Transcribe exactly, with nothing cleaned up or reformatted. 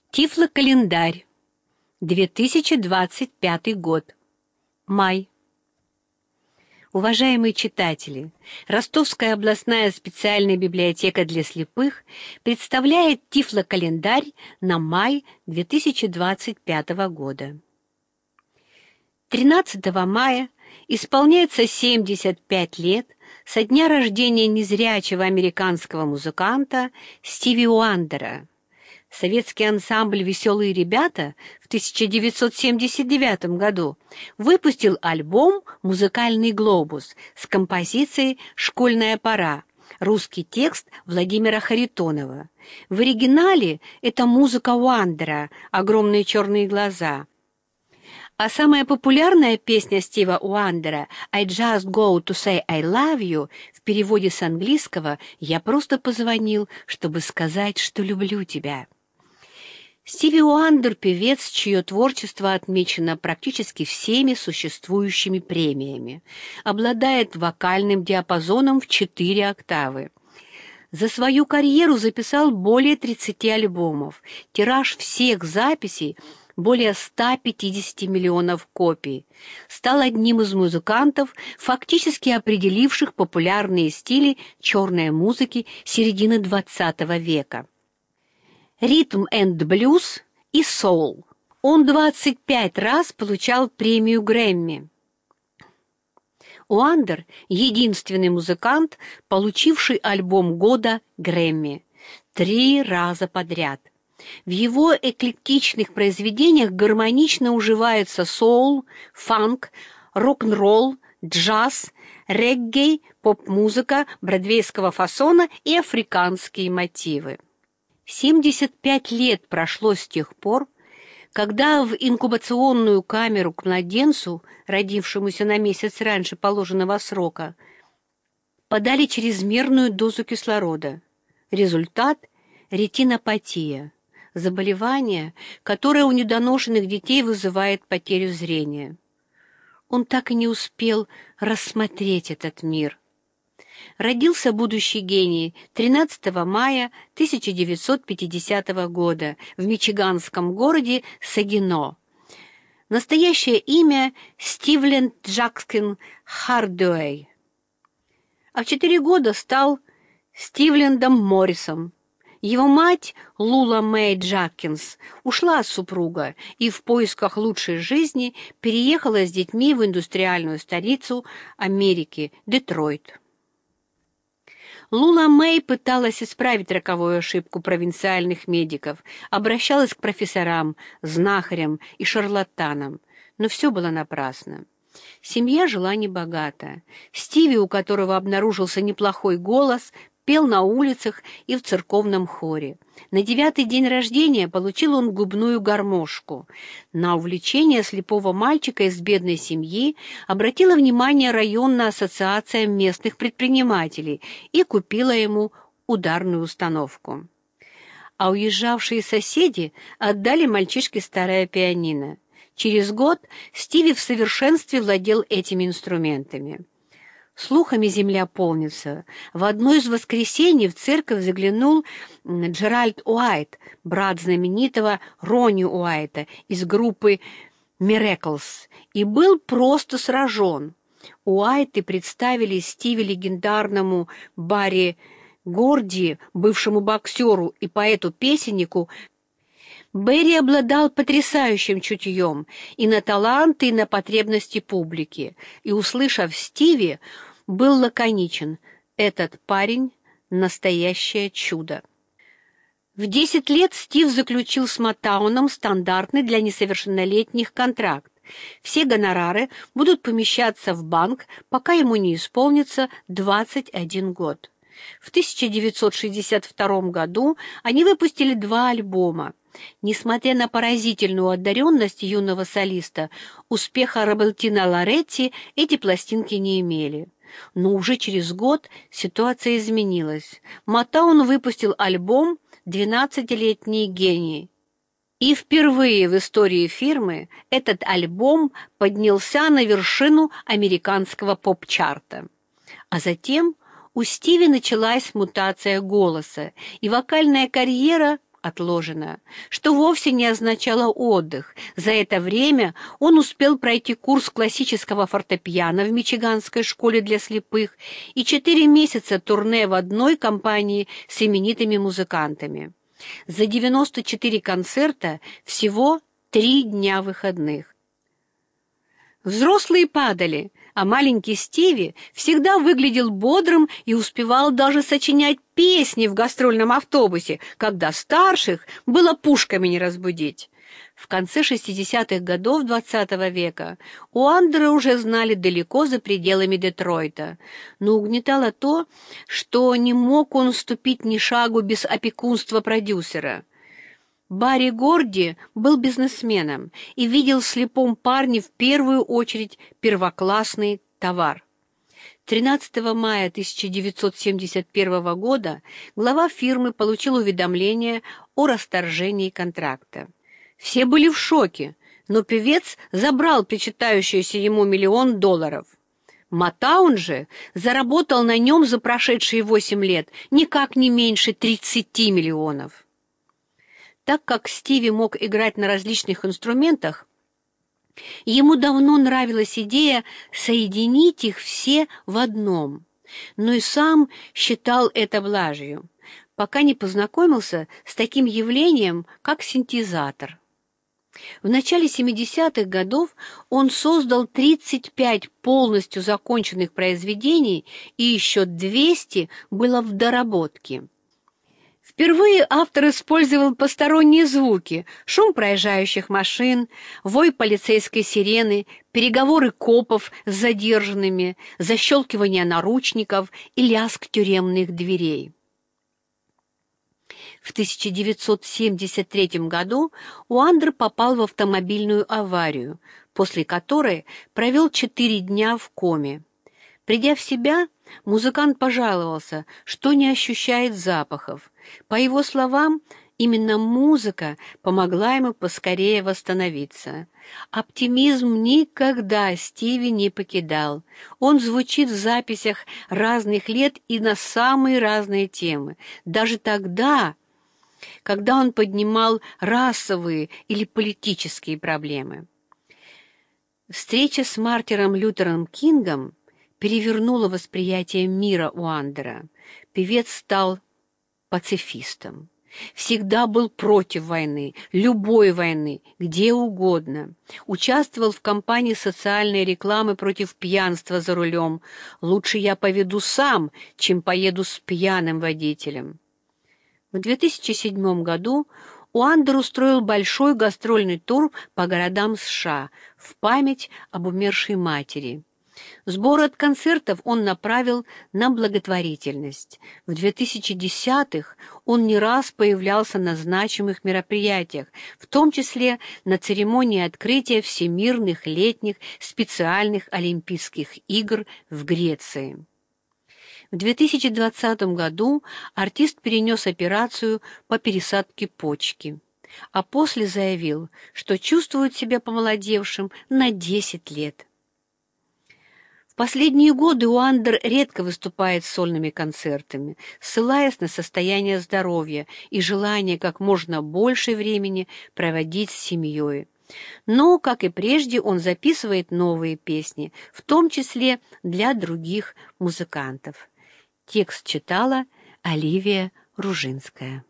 Тифлокалендарь. две тысячи двадцать пятый год. Май. Уважаемые читатели, Ростовская областная специальная библиотека для слепых представляет Тифлокалендарь на май две тысячи двадцать пятого года. тринадцатого мая исполняется семьдесят пять лет со дня рождения незрячего американского музыканта Стиви Уандера. Советский ансамбль «Веселые ребята» в тысяча девятьсот семьдесят девятом году выпустил альбом «Музыкальный глобус» с композицией «Школьная пора», русский текст Владимира Харитонова. В оригинале это музыка Уандера «Огромные черные глаза». А самая популярная песня Стива Уандера «I just go to say I love you» в переводе с английского «Я просто позвонил, чтобы сказать, что люблю тебя». Стиви Уандер — певец, чье творчество отмечено практически всеми существующими премиями, обладает вокальным диапазоном в четыре октавы. За свою карьеру записал более тридцати альбомов, тираж всех записей более ста пятидесяти миллионов копий, стал одним из музыкантов, фактически определивших популярные стили черной музыки середины двадцатого века. Ритм энд блюз и соул. Он двадцать пять раз получал премию Грэмми. Уандер — единственный музыкант, получивший альбом года Грэмми три раза подряд. В его эклектичных произведениях гармонично уживаются соул, фанк, рок-н-ролл, джаз, регги, поп-музыка бродвейского фасона и африканские мотивы. семьдесят пять лет прошло с тех пор, когда в инкубационную камеру к младенцу, родившемуся на месяц раньше положенного срока, подали чрезмерную дозу кислорода. Результат – ретинопатия, заболевание, которое у недоношенных детей вызывает потерю зрения. Он так и не успел рассмотреть этот мир. Родился будущий гений тринадцатого мая тысяча девятьсот пятидесятого года в мичиганском городе Сагино. Настоящее имя — Стивленд Джакин Хардуэй. А в четыре года стал Стивлендом Моррисом. Его мать, Лула Мэй Джакинс, ушла от супруга и в поисках лучшей жизни переехала с детьми в индустриальную столицу Америки — Детройт. Лула Мэй пыталась исправить роковую ошибку провинциальных медиков, обращалась к профессорам, знахарям и шарлатанам, но все было напрасно. Семья жила небогато. Стиви, у которого обнаружился неплохой голос, пел на улицах и в церковном хоре. На девятый день рождения получил он губную гармошку. На увлечение слепого мальчика из бедной семьи обратила внимание районная ассоциация местных предпринимателей и купила ему ударную установку. А уезжавшие соседи отдали мальчишке старое пианино. Через год Стиви в совершенстве владел этими инструментами. Слухами земля полнится. В одно из воскресений в церковь заглянул Джеральд Уайт, брат знаменитого Ронни Уайта из группы «Мираклс», и был просто сражен. Уайты представили Стиви легендарному Барри Горди, бывшему боксеру и поэту-песеннику. Берри обладал потрясающим чутьем и на таланты, и на потребности публики, и, услышав Стиви, был лаконичен: «Этот парень — настоящее чудо». В десять лет Стив заключил с Мотауном стандартный для несовершеннолетних контракт. Все гонорары будут помещаться в банк, пока ему не исполнится двадцать один год. В тысяча девятьсот шестьдесят втором году они выпустили два альбома. Несмотря на поразительную одаренность юного солиста, успеха Робертино Лоретти эти пластинки не имели. Но уже через год ситуация изменилась. Мотаун выпустил альбом «двенадцатилетний гений». И впервые в истории фирмы этот альбом поднялся на вершину американского поп-чарта. А затем у Стиви началась мутация голоса, и вокальная карьера отложено, что вовсе не означало отдых. За это время он успел пройти курс классического фортепиано в Мичиганской школе для слепых и четыре месяца турне в одной компании с именитыми музыкантами. За девяносто четыре концерта всего три дня выходных. Взрослые падали, а маленький Стиви всегда выглядел бодрым и успевал даже сочинять песни в гастрольном автобусе, когда старших было пушками не разбудить. В конце шестидесятых годов двадцатого века Уандера уже знали далеко за пределами Детройта, но угнетало то, что не мог он ступить ни шагу без опекунства продюсера. Барри Горди был бизнесменом и видел в слепом парне в первую очередь первоклассный товар. тринадцатого мая тысяча девятьсот семьдесят первого года глава фирмы получил уведомление о расторжении контракта. Все были в шоке, но певец забрал причитающийся ему миллион долларов. Мотаун же заработал на нем за прошедшие восемь лет никак не меньше тридцати миллионов. Так как Стиви мог играть на различных инструментах, ему давно нравилась идея соединить их все в одном, но и сам считал это блажью, пока не познакомился с таким явлением, как синтезатор. В начале семидесятых годов он создал тридцать пять полностью законченных произведений, и еще двести было в доработке. Впервые автор использовал посторонние звуки: шум проезжающих машин, вой полицейской сирены, переговоры копов с задержанными, защелкивание наручников и лязг тюремных дверей. В тысяча девятьсот семьдесят третьем году Уандер попал в автомобильную аварию, после которой провел четыре дня в коме. Придя в себя, музыкант пожаловался, что не ощущает запахов. По его словам, именно музыка помогла ему поскорее восстановиться. Оптимизм никогда Стиви не покидал. Он звучит в записях разных лет и на самые разные темы. Даже тогда, когда он поднимал расовые или политические проблемы. Встреча с Мартином Лютером Кингом перевернула восприятие мира Уандера. Певец стал пацифистом. Всегда был против войны, любой войны, где угодно. Участвовал в кампании социальной рекламы против пьянства за рулем. «Лучше я поведу сам, чем поеду с пьяным водителем». В две тысячи седьмом году Уандер устроил большой гастрольный тур по городам США в память об умершей матери. Сборы от концертов он направил на благотворительность. В две тысячи десятых он не раз появлялся на значимых мероприятиях, в том числе на церемонии открытия Всемирных летних специальных Олимпийских игр в Греции. В две тысячи двадцатом году артист перенес операцию по пересадке почки, а после заявил, что чувствует себя помолодевшим на десять лет. В последние годы Уандер редко выступает с сольными концертами, ссылаясь на состояние здоровья и желание как можно больше времени проводить с семьей. Но, как и прежде, он записывает новые песни, в том числе для других музыкантов. Текст читала Оливия Ружинская.